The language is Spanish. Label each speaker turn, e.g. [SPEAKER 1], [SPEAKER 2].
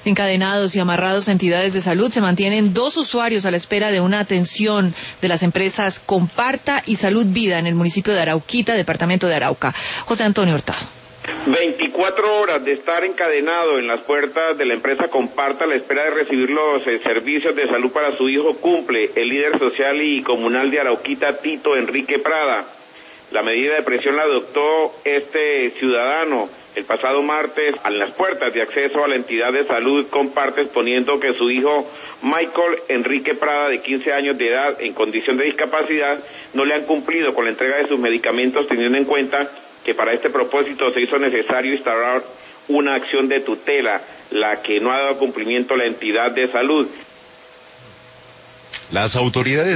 [SPEAKER 1] Encadenados y amarrados a entidades de salud, se mantienen 2 usuarios a la espera de una atención de las empresas Comparta y Salud Vida en el municipio de Arauquita, departamento de Arauca. José Antonio Hurtado.
[SPEAKER 2] 24 horas de estar encadenado en las puertas de la empresa Comparta a la espera de recibir los servicios de salud para su hijo cumple el líder social y comunal de Arauquita, Tito Enrique Prada. La medida de presión la adoptó este ciudadano el pasado martes a las puertas de acceso a la entidad de salud Comparta, exponiendo que su hijo Michael Enrique Prada, de 15 años de edad, en condición de discapacidad, no le han cumplido con la entrega de sus medicamentos, teniendo en cuenta que para este propósito se hizo necesario instaurar una acción de tutela, la que no ha dado cumplimiento la entidad de salud.
[SPEAKER 3] Las autoridades